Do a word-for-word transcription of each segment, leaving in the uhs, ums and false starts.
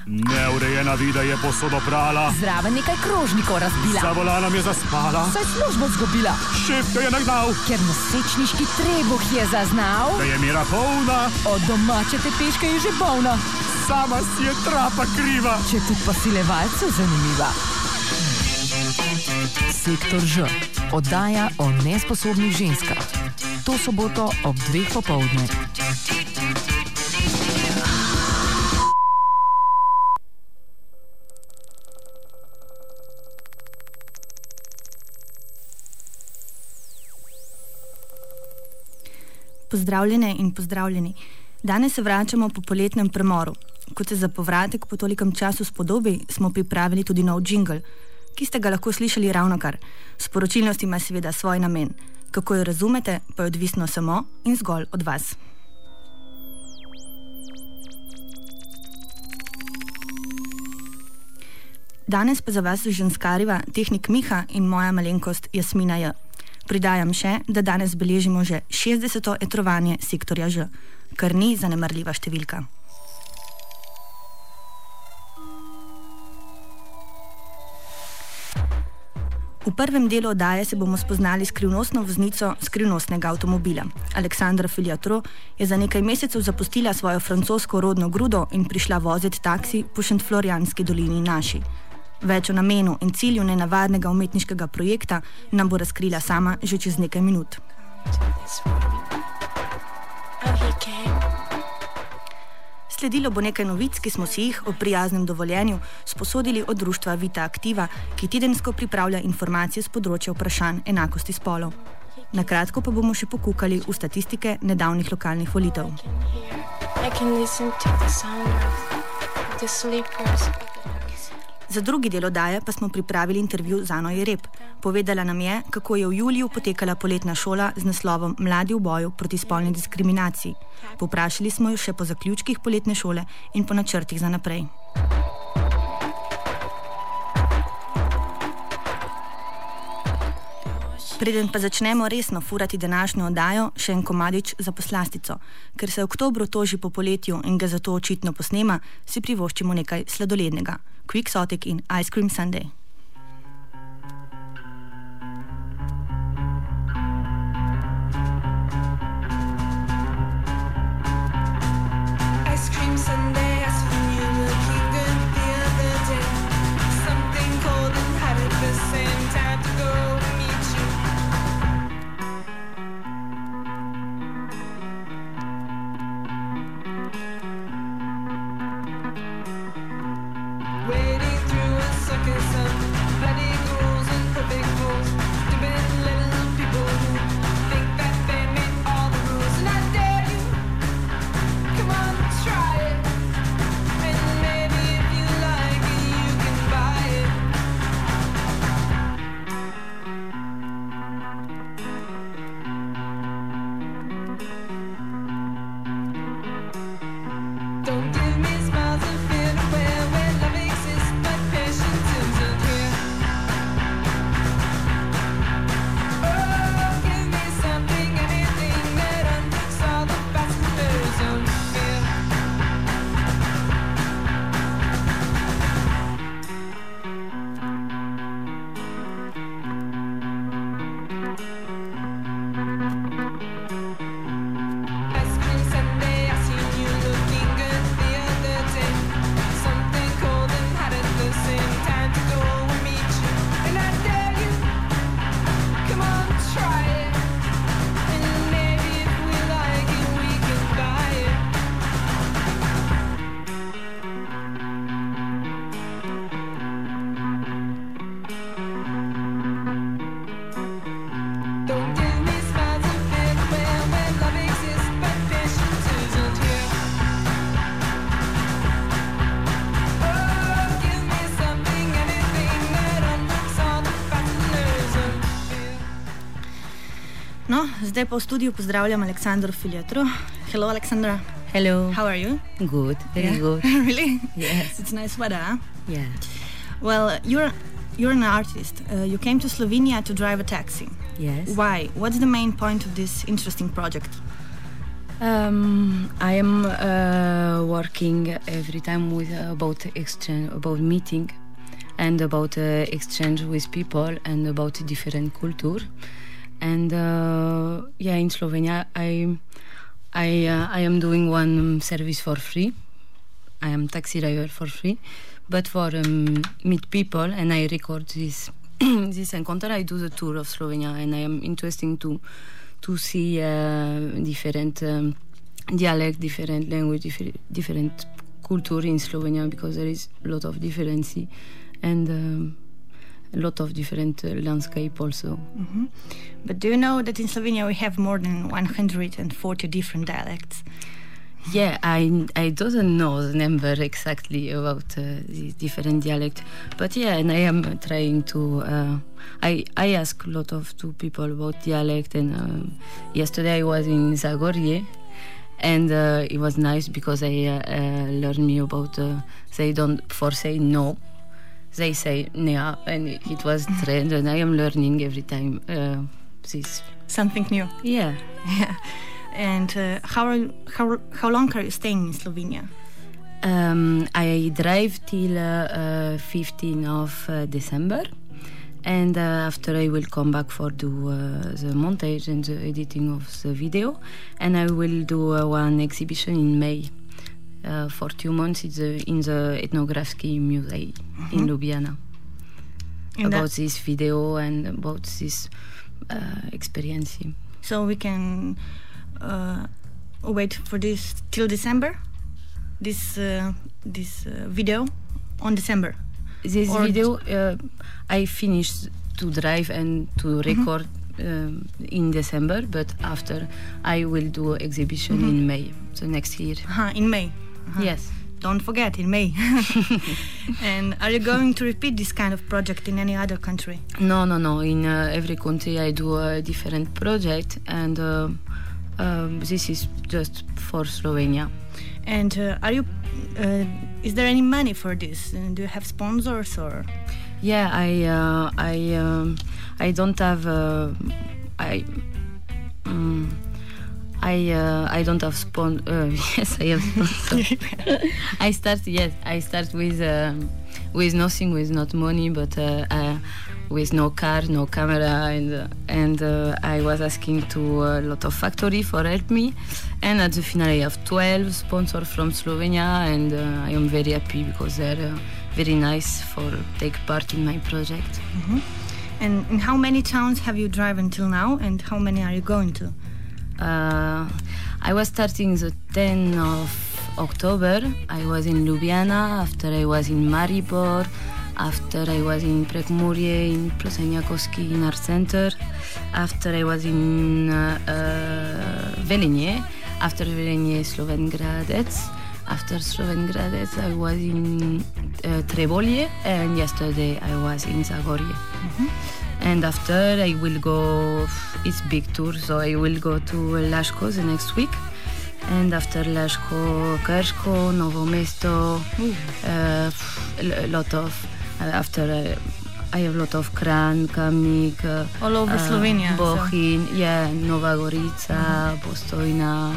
Neurejena vida je posodo prala. Zraven nekaj krožnikov razbila. Za volanom je zaspala. Saj službo zgubila. Šef ga je nagnal. Ker nosečniški trebuh je zaznal. Da je mera polna. Od domače tepeške je že polna. Sama si je trapa kriva. Če tudi posilevalcu zanimiva. Sektor Ž. Oddaja o nesposobnih ženskah. To soboto ob dveh popoldne. Pozdravljene in pozdravljeni. Danes se vračamo po poletnem premoru. Kot se za povratek po tolikem času spodobi, smo pripravili tudi nov džingl, ki ste ga lahko slišali ravnokar. Sporočilnost ima seveda svoj namen. Kako jo razumete, pa je odvisno samo in zgolj od vas. Danes pa za vas ženskariva tehnik Miha in moja malenkost Jasmina J. Pridajam še, da danes beležimo že šestdeseto etrovanje sektorja Ž, kar ni zanemarljiva številka. V prvem delu oddaje se bomo spoznali skrivnostno voznico skrivnostnega avtomobila. Aleksandra Filiatro je za nekaj mesecev zapustila svojo francosko rodno grudo in prišla voziti taksi po Šentflorjanski dolini naši. Več o namenu in cilju nenavadnega umetniškega projekta nam bo razkrila sama že čez nekaj minut. Sledilo bo nekaj novic, ki smo si jih o prijaznem dovoljenju sposodili od društva Vita Aktiva, ki tedensko pripravlja informacije z področja vprašanj enakosti spolov. Na kratko pa bomo še pokukali v statistike nedavnih lokalnih volitev. Za drugi del oddaje pa smo pripravili intervju z Ano Jereb. Povedala nam je, kako je v juliju potekala poletna šola z naslovom Mladi v boju proti spolni diskriminaciji. Povprašali smo jo še po zaključkih poletne šole in po načrtih za naprej. Preden pa začnemo resno furati današnjo oddajo, še en komadič za poslastico. Ker se oktobru toži po poletju in ga zato očitno posnema, si privoščimo nekaj sladolednega. Quixotic in Ice Cream Sunday. No, zdaj pa v studiu pozdravljam Aleksandro Filiatro. Hello, Alexandra. Hello. How are you? Good, very yeah. good. Really? Yes. It's nice weather, huh? Yeah. Well, you're you're an artist. Uh, you came to Slovenia to drive a taxi. Yes. Why? What's the main point of this interesting project? Um, I am uh, working every time with uh, about exchange, about meeting, and about uh, exchange with people and about different culture. And uh, yeah, in Slovenia, I I uh, I am doing one service for free. I am taxi driver for free, but for um, meet people and I record this this encounter. I do the tour of Slovenia, and I am interested to to see uh, different um, dialect, different language, different, different culture in Slovenia, because there is a lot of difference and um, a lot of different uh, landscape also. Mm-hmm. But do you know that in Slovenia we have more than one hundred forty different dialects? Yeah, I I don't know the number exactly about uh, the different dialect, but yeah, and I am trying to. Uh, I I ask a lot of two people about dialect, and um, yesterday I was in Zagorje, and uh, it was nice because I uh, uh, learned me about. Uh, they don't for say no, they say nea, and it was trend, and I am learning every time uh, this Something new. Yeah. Yeah. And uh, how, are, how how long are you staying in Slovenia? Um, I drive till uh, uh, fifteenth of uh, December, and uh, after I will come back for do uh, the montage and the editing of the video, and I will do uh, one exhibition in May uh, for two months in the, in the Ethnographic Museum mm-hmm. in Ljubljana And about this video and about this uh, experience. So we can uh, wait for this till December. This uh, this uh, video on December. This or video uh, I finished to drive and to record mm-hmm. um, in December, but after I will do exhibition mm-hmm. in May, so next year. Uh-huh, in May. Uh-huh. Yes. Don't forget, in May. And are you going to repeat this kind of project in any other country? No, no, no. In uh, every country I do a different project, and uh, um, this is just for Slovenia. And uh, are you? Uh, is there any money for this? Uh, do you have sponsors or? Yeah, I, uh, I, um, I don't have. Uh, I. Um, I uh, I don't have spon. Uh, yes, I have sponsor. I start yes. I start with um, with nothing, with not money, but uh, uh, with no car, no camera, and uh, and uh, I was asking to a lot of factory for help me, and at the final I have twelve sponsors from Slovenia, and uh, I am very happy because they're uh, very nice for take part in my project. Mm-hmm. And in how many towns have you driven until now, and how many are you going to? Uh, I was starting the tenth of October. I was in Ljubljana, after I was in Maribor, after I was in Prekmurje, in Plzeňakovský in Art Center, after I was in uh, uh, Velenje, after Velenje Slovenj Gradec, after Slovenj Gradec I was in uh, Trebolje, and yesterday I was in Zagorje. Mm-hmm. And after I will go, it's big tour, so I will go to Laško the next week. And after Laško, Krško, Novo Mesto, uh, a lot of, uh, after uh, I have a lot of Kran, Kamnik, uh, all over uh, Slovenia. Bohinj, so. yeah, Nova Gorica, mm-hmm. Postojna,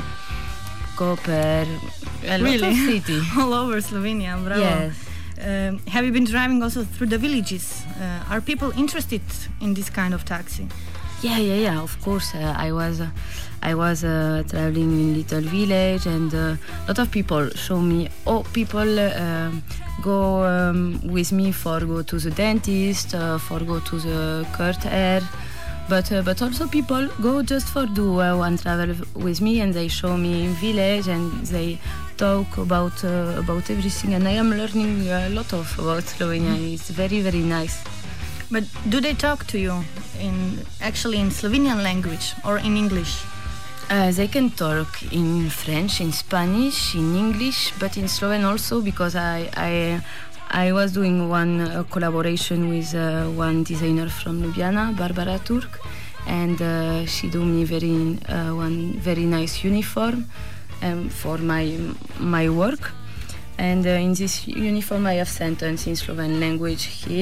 Koper, a really? lot of city. All over Slovenia, bravo. Yes. Um, have you been driving also through the villages? Uh, are people interested in this kind of taxi? Yeah, yeah, yeah. Of course, uh, I was, uh, I was uh, traveling in little village, and a uh, lot of people show me. Oh, people uh, go um, with me for go to the dentist, uh, for go to the cut hair, but uh, but also people go just for do uh, one travel with me, and they show me village, and they talk about uh, about everything, and I am learning a lot of about Slovenia. It's very very nice. But do they talk to you in actually in Slovenian language or in English? Uh, they can talk in French, in Spanish, in English, but in Slovene also, because I I I was doing one uh, collaboration with uh, one designer from Ljubljana, Barbara Turk, and uh, she do me very uh, one very nice uniform. Um, for my my work, and uh, in this uniform I have sentence in Slovene language here,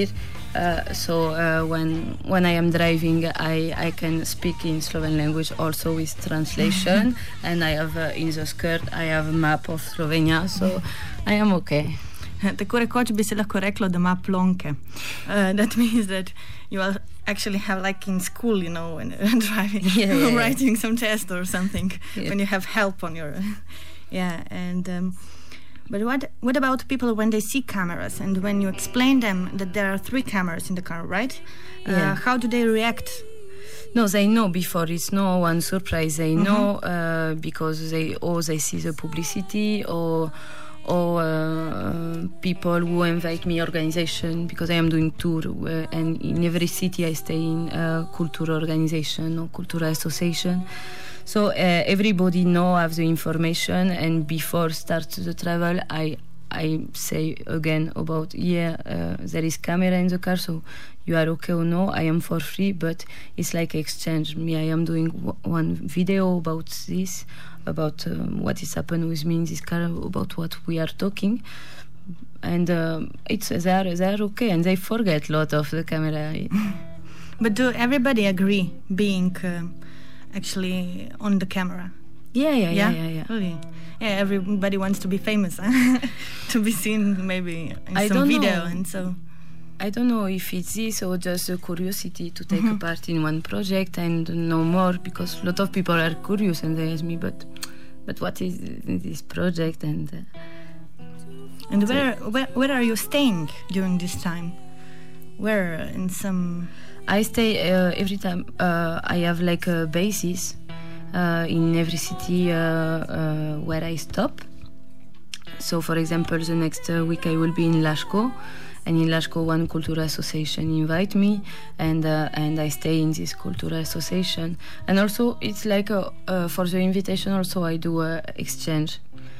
Uh, so uh, when when I am driving, I, I can speak in Slovene language also with translation. And I have uh, in the skirt I have a map of Slovenia, so I am okay. Tako rekoč bi se lahko reklo, da ima plonke. Uh, that means that you are actually have like in school, you know, when driving, yeah, yeah, writing yeah. some test or something, yeah. when you have help on your, yeah. And um, but what what about people when they see cameras and when you explain them that there are three cameras in the car, right? Uh, Yeah. How do they react? No, they know before. It's no one surprise. They Mhm. know uh, because they or they see the publicity or. or uh, people who invite me organization because I am doing tour uh, and in every city I stay in a cultural organization or cultural association. So uh, everybody know have the information, and before start the travel I I say again about yeah uh, there is camera in the car, so you are okay or no, I am for free, but it's like exchange. Me, I am doing w- one video about this, about um, what is happened with me in this car, about what we are talking, and um, it's they are they are okay, and they forget a lot of the camera. But do everybody agree being um, actually on the camera? Yeah, yeah, yeah, yeah, yeah. Really? Yeah, everybody wants to be famous, huh? To be seen maybe in I some don't video, know. and so. I don't know if it's this or just a curiosity to take Mhm. a part in one project and know more, because a lot of people are curious and they ask me, but but what is this project? And uh, And where, where where are you staying during this time? Where in some? I stay uh, every time. Uh, I have like a basis uh, in every city uh, uh, where I stop. So, for example, the next uh, week I will be in Lashko. And in Lashko, one cultural association invite me, and uh, and I stay in this cultural association. And also, it's like a, uh, for the invitation. Also, I do a exchange.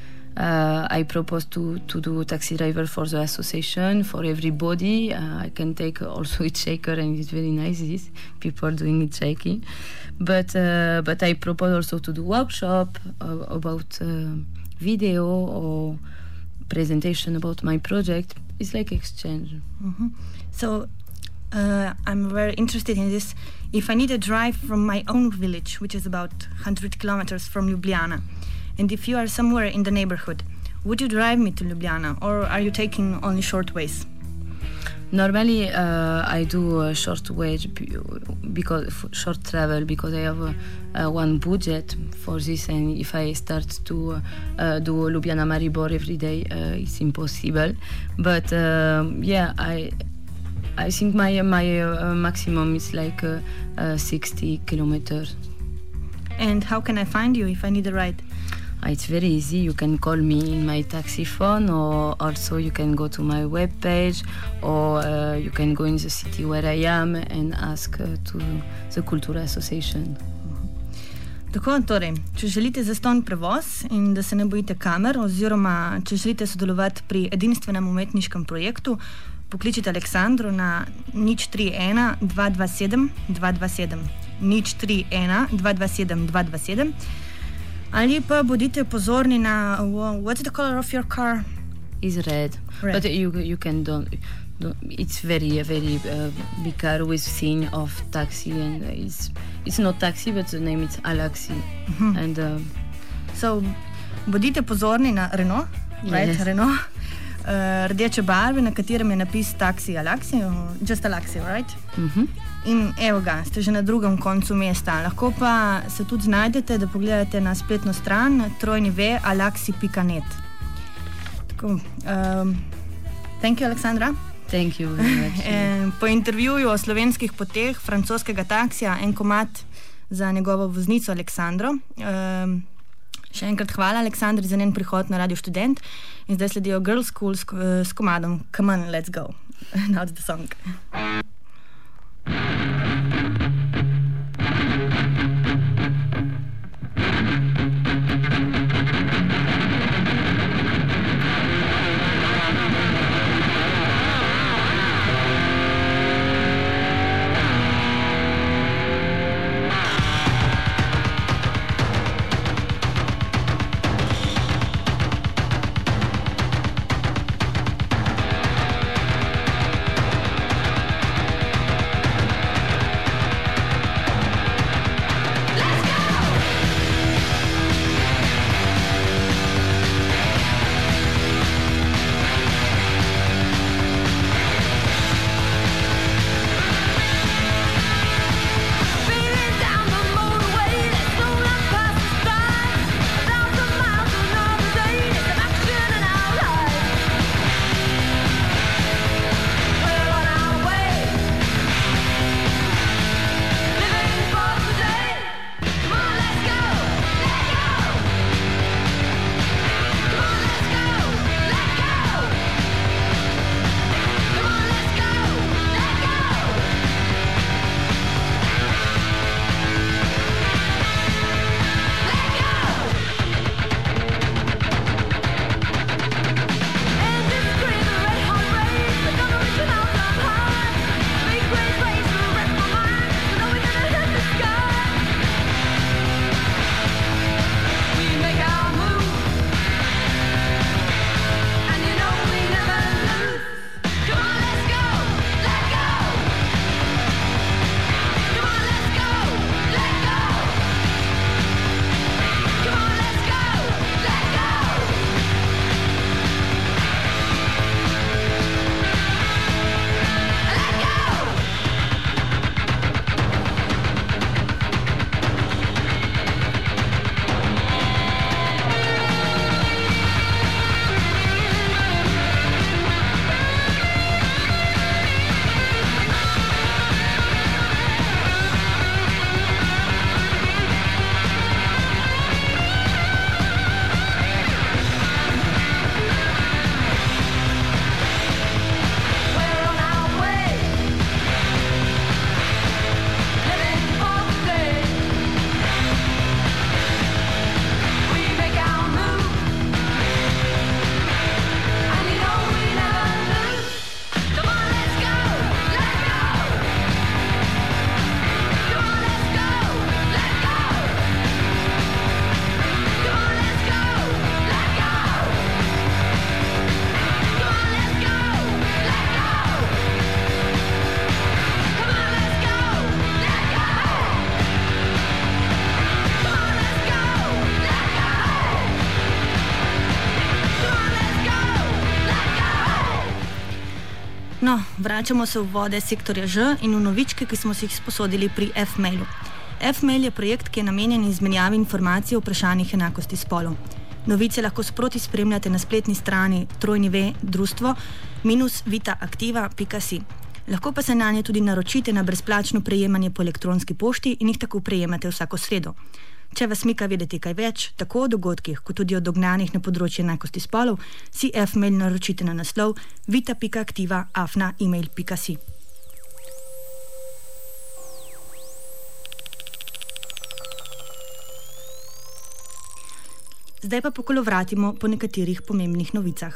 Uh, I propose to to do taxi driver for the association for everybody. Uh, I can take also hitchhiker, and it's very nice. This people doing hitchhiking, but uh, but I propose also to do workshop uh, about uh, video or presentation about my project. It's like exchange. Mm-hmm. So uh, I'm very interested in this. If I need a drive from my own village, which is about one hundred kilometers from Ljubljana, and if you are somewhere in the neighborhood, would you drive me to Ljubljana, or are you taking only short ways? Normally, uh, I do a short wage b- because f- short travel because I have uh, uh, one budget for this, and if I start to uh, uh, do Ljubljana Maribor every day, uh, it's impossible. But um, yeah, I I think my my uh, maximum is like uh, uh, sixty kilometers. And how can I find you if I need a ride? It's very easy. You can call me in my taxi phone, or also you can go to my webpage, or uh, you can go in the city where I am and ask uh, to the Cultura Association. Tako, torej, če želite zastonj prevoz in da se ne bojite kamer, oziroma če želite sodelovati pri edinstvenem umetniškem projektu, pokličite Aleksandro na nič tri ena dva dva sedem dva dva sedem, nič tri ena dva dva sedem dva dva sedem, ali pa bodite pozorni na what's the color of your car? Is red. Red. But you you can don't. don't it's very a very uh, big car with scene of taxi, and it's it's not taxi, but the name is Alaxi. Mhm. And uh, So, bodite pozorni na Renault, right? Yes. Renault, uh, rdeče barve, na katerem je napis taksi Alaxi, just Alaxi, right? mhm. In evo ga, ste že na drugem koncu mesta. Lahko pa se tudi znajdete, da pogledate na spletno stran trojni v alaxi pika net. Tako, um, thank you, Aleksandra. Thank you very much. E, po intervjuju o slovenskih poteh francoskega taksija en komad za njegovo voznico Aleksandro. Um, še enkrat hvala Aleksandri za njen prihod na Radio Študent. In zdaj sledijo Girls School s, s komadom Come on, let's go. Now it's the song. No, vračamo se v vode sektorja Ž in v novičke, ki smo si jih sposodili pri F-mailu. F-mail je projekt, ki je namenjen izmenjavi informacij o vprašanjih enakosti spolov. Novice lahko sproti spremljate na spletni strani trojni ve društvo minus vitaaktiva pika si. Lahko pa se na nje tudi naročite na brezplačno prejemanje po elektronski pošti in jih tako prejemate vsako sredo. Če vas mika vedeti kaj več, tako o dogodkih, kot tudi o dognanjih na področju enakosti spolov, si F-mail naročite na naslov vita pika aktiva afna email pika si. Zdaj pa pokolovratimo po nekaterih pomembnih novicah.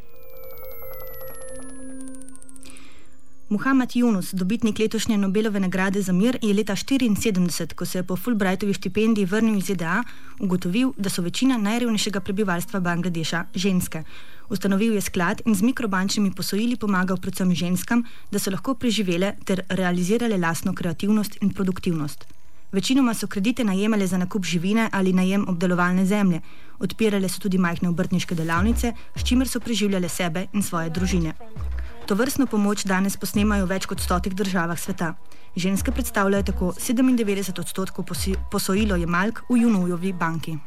Muhammad Yunus, dobitnik letošnje Nobelove nagrade za mir, je leta štiriinsedemdeset, ko se je po Fulbrightovi štipendiji vrnil iz Z D A, ugotovil, da so večina najrevnejšega prebivalstva Bangladeša ženske. Ustanovil je sklad in z mikrobančnimi posojili pomagal predvsem ženskam, da so lahko preživele ter realizirale lastno kreativnost in produktivnost. Večinoma so kredite najemale za nakup živine ali najem obdelovalne zemlje. Odpirale so tudi majhne obrtniške delavnice, s čimer so preživljale sebe in svoje družine. Tovrstno pomoč danes posnemajo v več kot stotih državah sveta. Ženske predstavljajo tako sedemindevetdeset odstotkov posojilojemalk v Junujovi banki.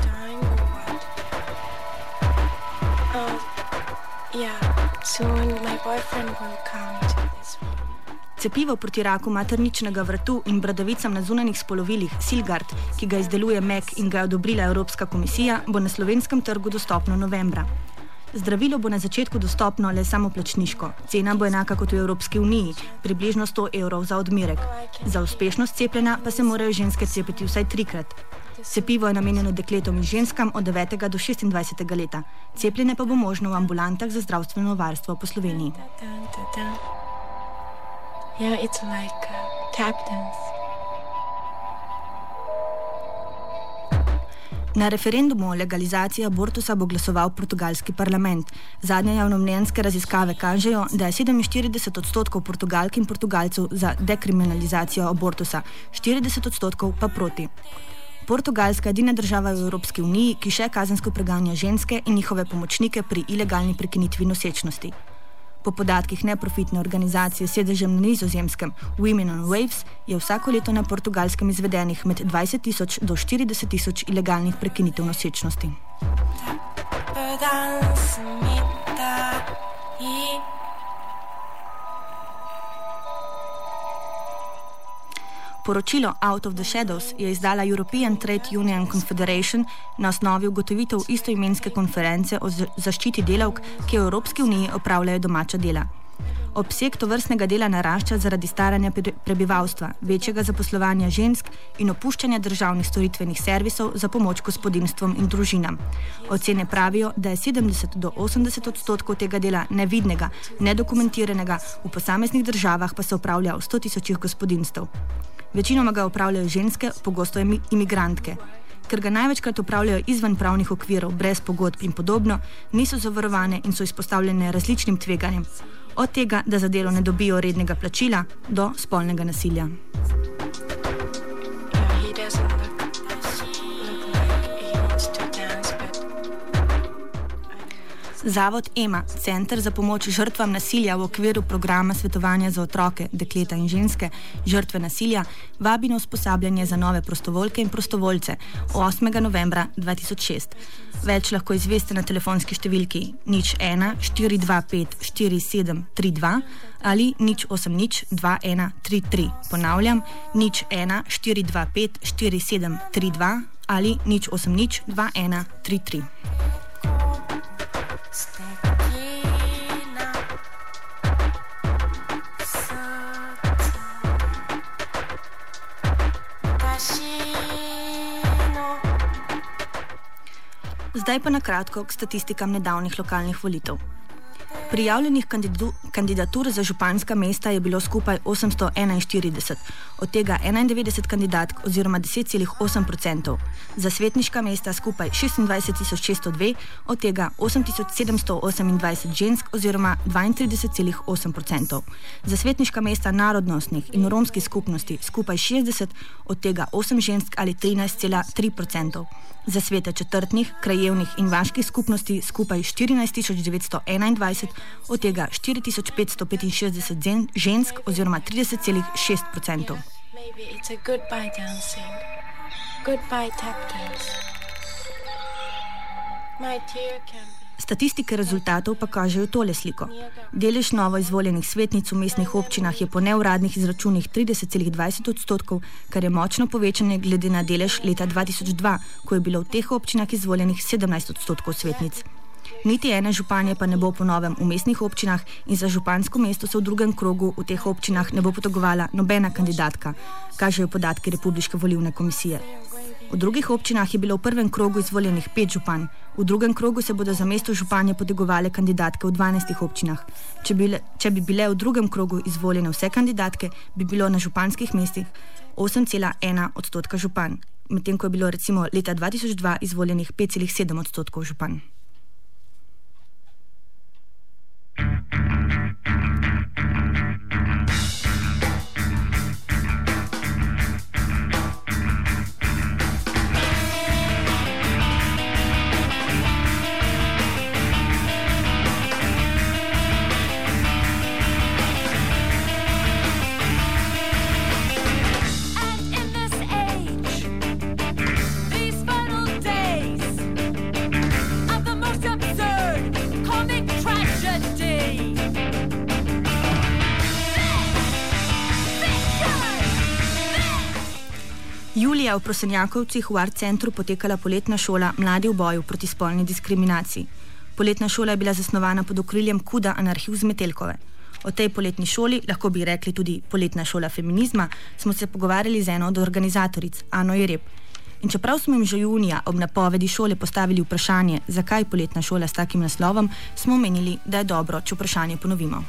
Cepivo proti raku materničnega vratu in bradavicam na zunanjih spolovilih Silgard, ki ga izdeluje M E K in ga je odobrila Evropska komisija, bo na slovenskem trgu dostopno novembra. Zdravilo bo na začetku dostopno le samoplačniško. Cena bo enaka kot v Evropski uniji, približno sto evrov za odmerek. Za uspešnost cepljenja pa se morajo ženske cepiti vsaj trikrat. Cepivo je namenjeno dekletom in ženskam od devetega do šestindvajsetega leta. Cepljenje pa bo možno v ambulantah za zdravstveno varstvo po Sloveniji. Yeah, it's like uh, tap dance. Na referendumu o legalizaciji abortusa bo glasoval portugalski parlament. Zadnje javnomnenjske raziskave kažejo, da je sedeminštirideset odstotkov Portugalk in Portugalcev za dekriminalizacijo abortusa, štirideset odstotkov pa proti. Portugalska je edina država v Evropski uniji, ki še kazensko preganja ženske in njihove pomočnike pri ilegalni prekinitvi nosečnosti. Po podatkih neprofitne organizacije s sedežem na Nizozemskem Women on Waves je vsako leto na Portugalskem izvedenih med dvajset tisoč do štirideset tisoč ilegalnih prekinitev nosečnosti. Poročilo Out of the Shadows je izdala European Trade Union Confederation na osnovi ugotovitev istoimenske konference o zaščiti delavk, ki v Evropski uniji opravljajo domača dela. Obseg tovrstnega dela narašča zaradi staranja prebivalstva, večjega zaposlovanja žensk in opuščanja državnih storitvenih servisov za pomoč gospodinjstvom in družinam. Ocene pravijo, da je sedemdeset do osemdeset odstotkov tega dela nevidnega, nedokumentiranega, v posameznih državah pa se opravlja v sto tisočih gospodinjstev. Večinoma ga opravljajo ženske, pogosto imigrantke. Ker ga največkrat opravljajo izven pravnih okvirov, brez pogodb in podobno, niso zavarovane in so izpostavljene različnim tveganjem. Od tega, da za delo ne dobijo rednega plačila, do spolnega nasilja. Zavod Ema, Center za pomoč žrtvam nasilja v okviru programa svetovanja za otroke, dekleta in ženske, žrtve nasilja, vabi na usposabljanje za nove prostovoljke in prostovoljce osmega novembra dva tisoč šest. Več lahko izveste na telefonski številki nič ena štiri dva pet štiri sedem tri dva ali nič osem nič dva ena tri tri. Ponavljam, nič ena štiri dva pet štiri sedem tri dva ali nič osem nič dva ena tri tri. Zdaj pa na kratko k statistikam nedavnih lokalnih volitev. Prijavljenih kandidu, kandidatur za županska mesta je bilo skupaj osemsto enainštirideset, od tega enaindevetdeset kandidatk oziroma deset celih osem odstotkov. Za svetniška mesta skupaj šestindvajset tisoč šeststo dve, od tega osem tisoč sedemsto osemindvajset žensk oziroma dvaintrideset celih osem odstotkov. Za svetniška mesta narodnostnih in romskih skupnosti skupaj šestdeset, od tega osem žensk ali trinajst celih tri odstotka. Za svete četrtnih, krajevnih in vaških skupnosti skupaj štirinajst tisoč devetsto enaindvajset, od tega štiri tisoč petsto petinšestdeset žensk oziroma trideset celih šest odstotkov. Maybe it's a goodbye dancing. Goodbye tap dance. My tear can be... Statistike rezultatov pa kažejo tole sliko. Delež novo izvoljenih svetnic v mestnih občinah je po neuradnih izračunih trideset celih dvajset odstotkov, kar je močno povečanje glede na delež leta dva tisoč dva, ko je bilo v teh občinah izvoljenih sedemnajst odstotkov svetnic. Niti ene županje pa ne bo po novem v mestnih občinah in za župansko mesto se v drugem krogu v teh občinah ne bo potegovala nobena kandidatka, kažejo podatki Republiške volilne komisije. V drugih občinah je bilo v prvem krogu izvoljenih pet županj, v drugem krogu se bodo za mesto županje potegovale kandidatke v dvanajstih občinah. Če, bile, če bi bile v drugem krogu izvoljene vse kandidatke, bi bilo na županskih mestih osem celih ena odstotka županj, medtem ko je bilo recimo leta dva tisoč dva izvoljenih pet celih sedem odstotkov županj. Julija v Prosenjakovcih v Art centru potekala poletna šola Mladi v boju proti spolni diskriminaciji. Poletna šola je bila zasnovana pod okriljem Kuda Anarhiv z Metelkove. O tej poletni šoli, lahko bi rekli tudi poletna šola feminizma, smo se pogovarjali z eno od organizatoric, Ano Jereb. In čeprav smo jim že junija ob napovedi šole postavili vprašanje, zakaj poletna šola s takim naslovom, smo omenili, da je dobro, če vprašanje ponovimo.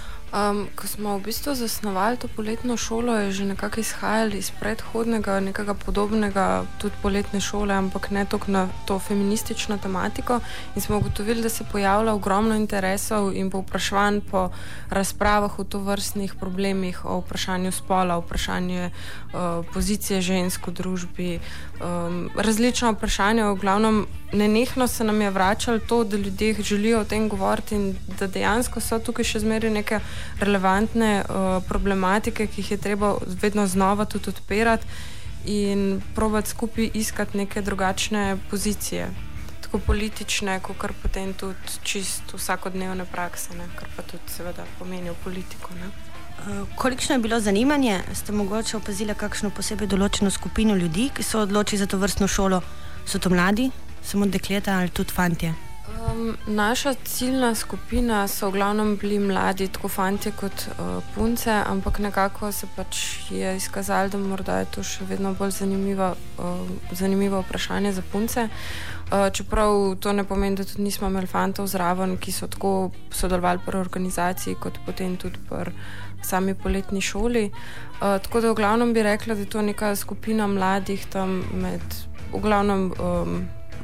Um, ko smo v bistvu zasnovali to poletno šolo, je že nekako izhajali iz predhodnega, nekega podobnega tudi poletne šole, ampak ne toliko na to feministično tematiko, in smo ugotovili, da se pojavlja ogromno interesov in povpraševanj po razpravah o tovrstnih problemih, o vprašanju spola, o vprašanju uh, pozicije žensk v družbi, um, različna vprašanja. V glavnem nenehno se nam je vračalo to, da ljudje želijo o tem govoriti in da dejansko so tukaj še zmeraj neke relevantne uh, problematike, ki jih je treba vedno znova tudi odpirati in probati skupaj iskati neke drugačne pozicije, tako politične, kot kar potem tudi čist vsakodnevne prakse, ne? Kar pa tudi seveda pomeni v politiko. Ne? Uh, kolikšno je bilo zanimanje? Ste mogoče opazili kakšno posebej določeno skupino ljudi, ki so odločili za to vrstno šolo? So to mladi, samo dekleta ali tudi fantje? Um, naša ciljna skupina so v glavnem bili mladi, tako fantje kot uh, punce, ampak nekako se pač je izkazalo, da morda je to še vedno bolj zanimivo, uh, zanimivo vprašanje za punce. Uh, čeprav to ne pomeni, da tudi nismo imeli fantov zraven, ki so tako sodelovali pri organizaciji, kot potem tudi pri sami poletni šoli. Uh, tako da v glavnem bi rekla, da je to neka skupina mladih tam med, v glavnem, um,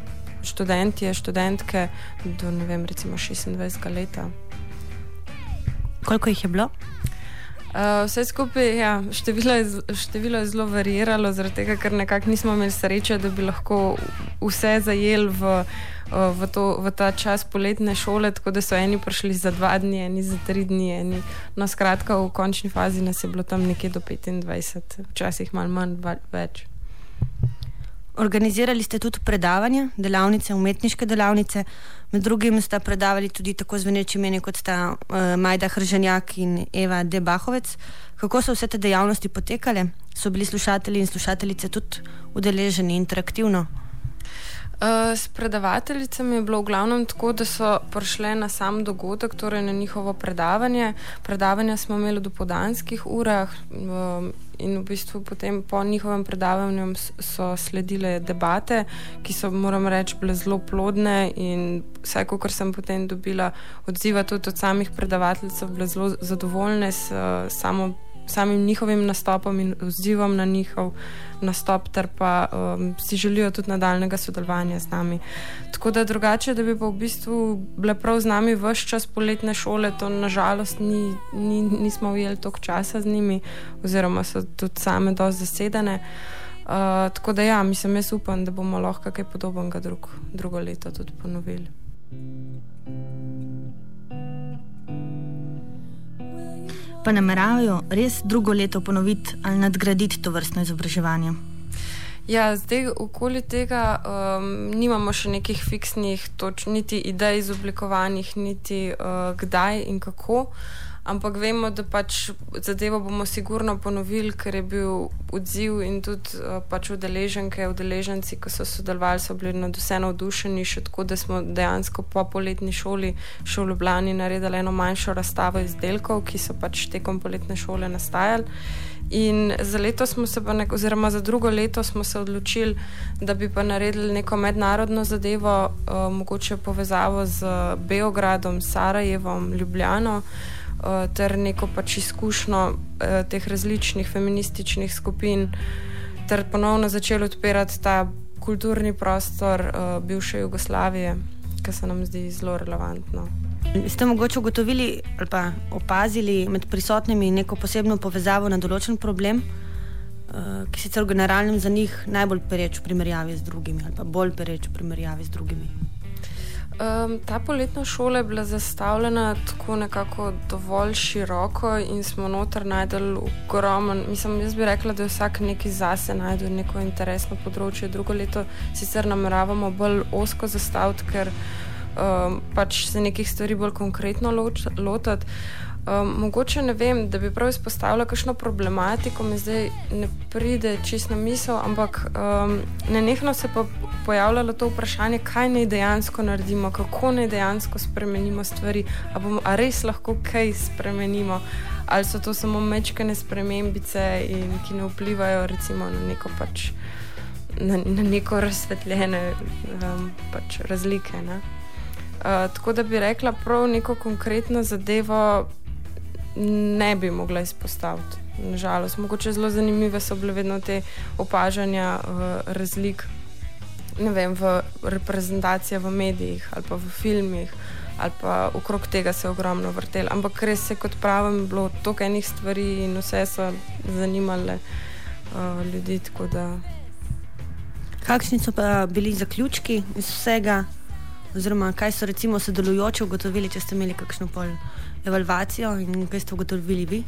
študentje, študentke do, ne vem, recimo šestindvajsetega leta. Koliko jih je bilo? Uh, vse skupaj, ja, število je, število je zelo variralo, zaradi tega, ker nekako nismo imeli sreče, da bi lahko vse zajeli v, uh, v, to, v ta čas poletne šole, tako da so eni prišli za dva dni, eni za tri dni, eni. No, skratka, v končni fazi nas je bilo tam nekje do petindvajset, včasih malo manj, več. Organizirali ste tudi predavanja, delavnice, umetniške delavnice. Med drugim sta predavali tudi tako zveneči imeni, kot sta uh, Majda Hržanjak in Eva Debahovec. Kako so vse te dejavnosti potekale? So bili slušatelji in slušateljice tudi udeleženi interaktivno? Uh, s predavateljicami je bilo v glavnem tako, da so prišle na sam dogodek, torej na njihovo predavanje. Predavanja smo imeli v dopoldanskih urah um, in v bistvu potem po njihovem predavanju so sledile debate, ki so, moram reči, bile zelo plodne in vsaj, kakor sem potem dobila odziva tudi od samih predavateljcev, bile zelo zadovoljne s uh, samo samim njihovim nastopom in odzivom na njihov nastop, ter pa um, si želijo tudi nadaljnega sodelovanja z nami. Tako da drugače, da bi pa v bistvu bile prav z nami ves čas poletne šole, to nažalost ni, ni, nismo ujeli toliko časa z njimi, oziroma so tudi same dosti zasedene. Uh, tako da ja, mislim, jaz upam, da bomo lahko kaj podobnega drug, drugo leto tudi ponovili. Pa nameravajo res drugo leto ponoviti ali nadgraditi to vrstno izobraževanje? Ja, zdaj okoli tega um, nimamo še nekih fiksnih toč, niti idej izoblikovanih, niti uh, kdaj in kako, ampak vemo, da pač zadevo bomo sigurno ponovili, ker je bil odziv in tudi uh, pač udeleženke, udeleženci, ko so sodelovali, so bili nadvse navdušeni, še tako, da smo dejansko po poletni šoli še v Ljubljani naredili eno manjšo razstavo izdelkov, ki so pač tekom poletne šole nastajali. In za leto smo se pa, nek, oziroma za drugo leto smo se odločili, da bi pa naredili neko mednarodno zadevo, uh, mogoče povezavo z Beogradom, Sarajevom, Ljubljano, uh, ter neko pač izkušnjo uh, teh različnih feminističnih skupin, ter ponovno začeli odpirati ta kulturni prostor uh, bivše Jugoslavije, kar se nam zdi zelo relevantno. Ste mogoče ugotovili ali pa opazili med prisotnimi neko posebno povezavo na določen problem, ki sicer v generalnem za njih najbolj pereč v primerjavi z drugimi ali pa bolj pereč v primerjavi z drugimi? Um, ta poletna šola je bila zastavljena tako nekako dovolj široko in smo noter najdeli ogromen, mislim, jaz bi rekla, da je vsak neki zase najdel neko interesno področje. Drugo leto sicer nameravamo bolj ozko zastaviti, ker Um, pač se nekih stvari bolj konkretno lotati. Um, mogoče ne vem, da bi prav izpostavila kakšno problematiko, mi zdaj ne pride čisto na misel, ampak um, nenehno se pa pojavljalo to vprašanje, kaj naj dejansko naredimo, kako naj dejansko spremenimo stvari, a, bomo, a res lahko kaj spremenimo, ali so to samo mečkane spremembice, in, ki ne vplivajo recimo na neko pač na, na neko razsvetljene um, pač razlike, ne? Uh, tako da bi rekla, prav neko konkretno zadevo ne bi mogla izpostaviti. Nažalost, mogoče zelo zanimive so bile vedno te opažanja uh, razlik, ne vem, v reprezentacijah v medijih ali pa v filmih ali pa okrog tega se je ogromno vrtelo. Ampak res se, kot pravim, bilo toliko enih stvari in vse so zanimale uh, ljudi, tako da... Kakšni so pa bili zaključki iz vsega? Oziroma, kaj so recimo sodelujoči ugotovili, če ste imeli kakšno pol evalvacijo in kaj ste ugotovili vi?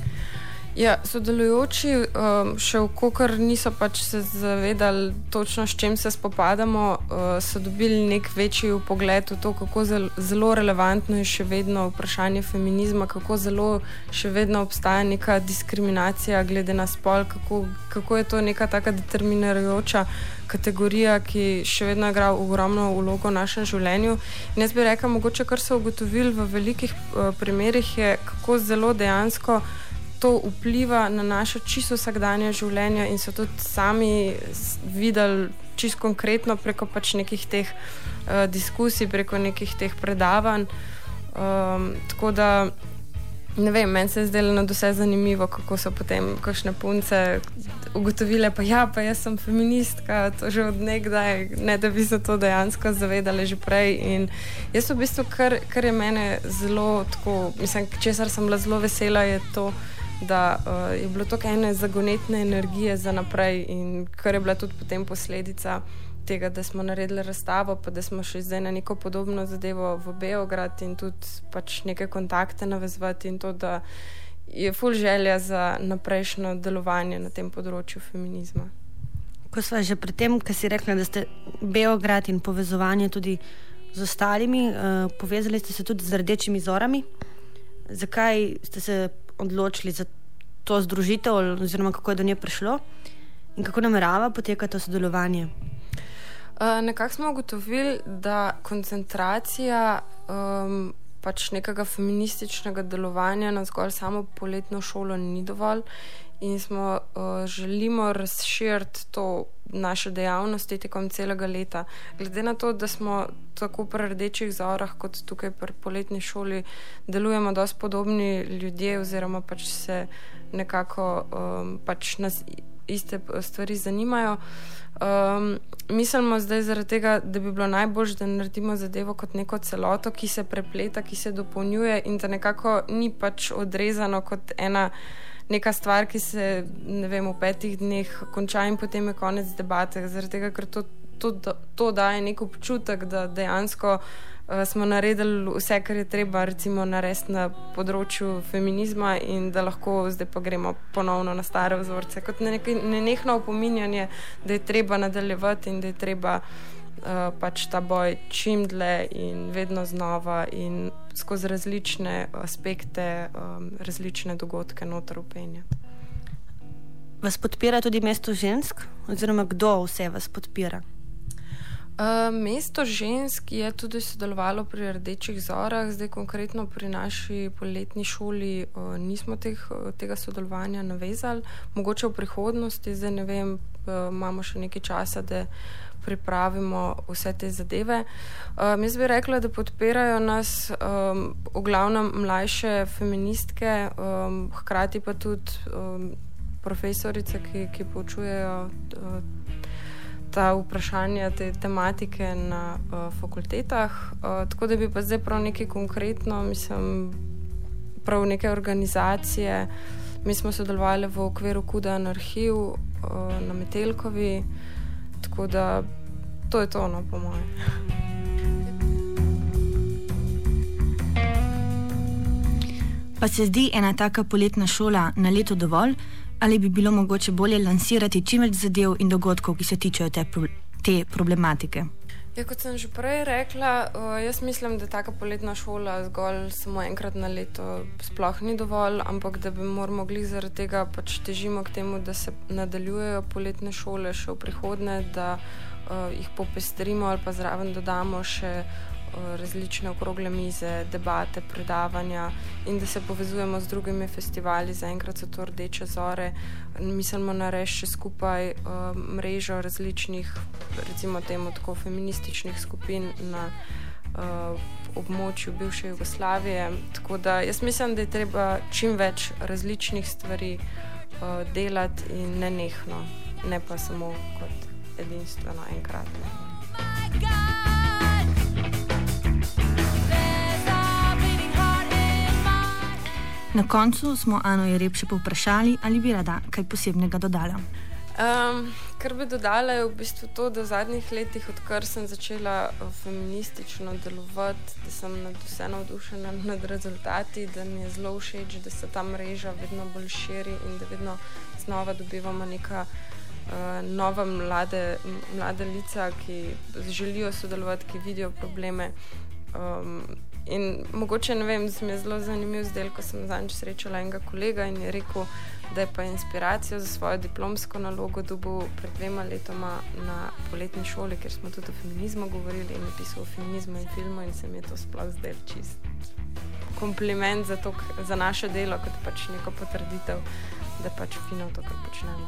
Ja, sodelujoči um, še vkokar niso pač se zavedali točno, s čim se spopadamo, uh, so dobili nek večji vpogled v to, kako zelo, zelo relevantno je še vedno vprašanje feminizma, kako zelo še vedno obstaja neka diskriminacija glede na spol, kako, kako je to neka taka determinirajoča kategorija, ki še vedno igra ogromno vlogo v našem življenju. In jaz bi rekla, mogoče kar so ugotovili v velikih uh, primerih je, kako zelo dejansko to vpliva na naše čisto vsakdanje življenje in so tudi sami videli čisto konkretno preko pač nekih teh uh, diskusij, preko nekih teh predavanj. Um, tako da, ne vem, meni se je zdelo nadvse zanimivo, kako so potem kakšne punce ugotovile, pa ja, pa jaz sem feministka, to že od nekdaj, ne da bi se to dejansko zavedali že prej. In jaz v bistvu, kar, kar je mene zelo tako, mislim, česar sem bila zelo vesela, je to, da uh, je bilo toliko ene zagonetne energije za naprej in kar je bila tudi potem posledica tega, da smo naredili razstavo, pa da smo še zdaj na neko podobno zadevo v Beograd in tudi pač neke kontakte navezvati in to, da je ful želja za naprejšnjo delovanje na tem področju feminizma. Ko sva že pri tem, ko si rekla, da ste Beograd in povezovanje tudi z ostalimi, uh, povezali ste se tudi z Rdečimi zorami. Zakaj ste se odločili za to združitev oziroma kako je do nje prišlo in kako namerava poteka to sodelovanje? Uh, nekako smo ugotovili, da koncentracija um, pač nekega feminističnega delovanja na zgolj samo poletno šolo ni dovolj in smo uh, želimo razširiti to naše dejavnosti tekom celega leta. Glede na to, da smo tako pri Rdečih zorah kot tukaj pri poletni šoli delujemo dosti podobni ljudje oziroma pač se nekako um, pač nas iste stvari zanimajo. Um, mislimo zdaj zaradi tega, da bi bilo najboljše, da naredimo zadevo kot neko celoto, ki se prepleta, ki se dopolnjuje in da nekako ni pač odrezano kot ena neka stvar, ki se, ne vem, v petih dneh konča in potem je konec debate, zaradi tega, ker to to, to daje nek občutek, da dejansko uh, smo naredili vse, kar je treba recimo narediti na področju feminizma in da lahko zdaj pa gremo ponovno na stare vzorce. Kot nenehno opominjanje, da je treba nadaljevati in da je treba uh, pač ta boj čim dlje in vedno znova in skozi različne aspekte, um, različne dogodke noter upenjati. Vas podpira tudi Mesto žensk? Oziroma kdo vse vas podpira? Uh, Mesto žensk je tudi sodelovalo pri Rdečih zorah, zdaj konkretno pri naši poletni šoli uh, nismo teh, tega sodelovanja navezali. Mogoče v prihodnosti, zdaj ne vem, uh, imamo še nekaj časa, da pripravimo vse te zadeve. Um, jaz bi rekla, da podpirajo nas um, v glavnem mlajše feministke, um, hkrati pa tudi um, profesorice, ki, ki poučujejo uh, ta vprašanja, te tematike na uh, fakultetah. Uh, tako da bi pa zdaj prav nekaj konkretno, mislim, prav neke organizacije. Mi smo sodelovali v okviru Kuda anarhiv uh, na Metelkovi, tako da to je to, no, po mojem. Pa se zdi ena taka poletna šola na leto dovolj, ali bi bilo mogoče bolje lansirati čim več zadev in dogodkov, ki se tičejo te, te problematike? Ja, kot sem že prej rekla, uh, jaz mislim, da taka poletna šola zgolj samo enkrat na leto sploh ni dovolj, ampak da bi moramo glih zaradi tega pač težimo k temu, da se nadaljujejo poletne šole še v prihodnje, da uh, jih popestrimo ali pa zraven dodamo še različne okrogle mize, debate, predavanja in da se povezujemo z drugimi festivali. Zaenkrat so to Rdeče zore. Mislimo narediti še skupaj uh, mrežo različnih, recimo temu tako feminističnih skupin na uh, območju bivše Jugoslavije. Tako da jaz mislim, da je treba čim več različnih stvari uh, delati in nenehno, ne pa samo kot edinstveno enkratno. Na koncu smo Ano Jereb še povprašali, ali bi rada kaj posebnega dodala. Um, kar bi dodala je v bistvu to, da v zadnjih letih, odkar sem začela feministično delovati, da sem nad vse navdušena nad rezultati, da mi je zelo všeč, da se ta mreža vedno bolj širi in da vedno znova dobivamo neka uh, nova mlade, mlade lica, ki želijo sodelovati, ki vidijo probleme. Um, In mogoče, ne vem, se mi je zelo zanimiv zdel, ko sem zadnjič srečala enega kolega in je rekel, da je pa inspiracijo za svojo diplomsko nalogo dobil pred dvema letoma na poletni šoli, kjer smo tudi o feminizmu govorili in napisal o feminizmu in filmu in se mi je to sploh zdel čist kompliment za, to, za naše delo, kot pač neko potrditev, da pač fino to, kar počnemo.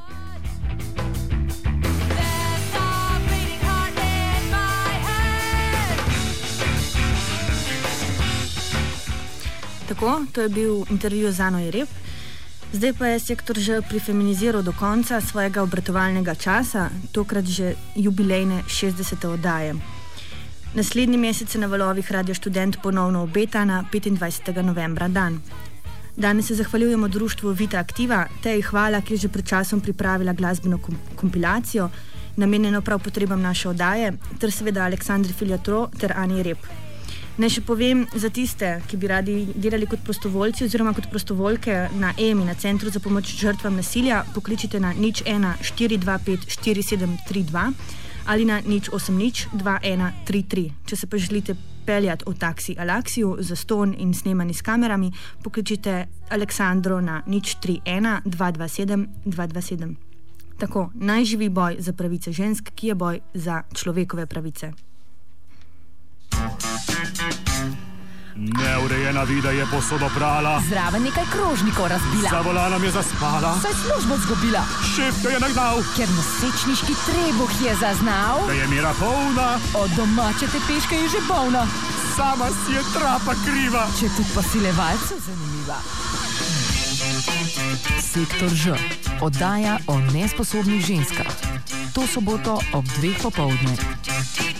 Tako, to je bil intervju z Ano Jereb. Zdaj pa je Sektor Ž prifeminiziral do konca svojega obratovalnega časa, tokrat že jubilejne šestdesete oddaje. Naslednji mesec se na valovih Radio Študent ponovno obeta na petindvajsetega novembra dan. Danes se zahvaljujemo društvu Vita Aktiva, tej hvala, ki je že pred časom pripravila glasbeno kompilacijo, namenjeno prav potrebam naše oddaje, ter seveda Aleksandri Filjatro ter Ani Jereb. Naj še povem za tiste, ki bi radi delali kot prostovoljci oziroma kot prostovoljke na E M I, na Centru za pomoč žrtvam nasilja, pokličite na nič ena štiri dva pet štiri sedem tri dva ali na nič osem nič dva ena tri tri. Če se pa želite peljati v taksi Alaksiju za ston in snemani s kamerami, pokličite Aleksandro na nič tri ena dva dva sedem dva dva sedem. Tako, naj živi boj za pravice žensk, ki je boj za človekove pravice. Neurejena vida je posodo prala. Zraven nekaj krožnikov razbila. Za volanom je zaspala. Saj službo zgubila. Šef jo je nagnal. Ker nosečniški trebuh je zaznal. Da je mera polna. Od domače tepeške je že bolna. Sama si je trapa kriva. Če tudi posilevalcu zanimiva. Sektor Ž. Oddaja o nesposobnih ženskah. To soboto ob dveh popoldne.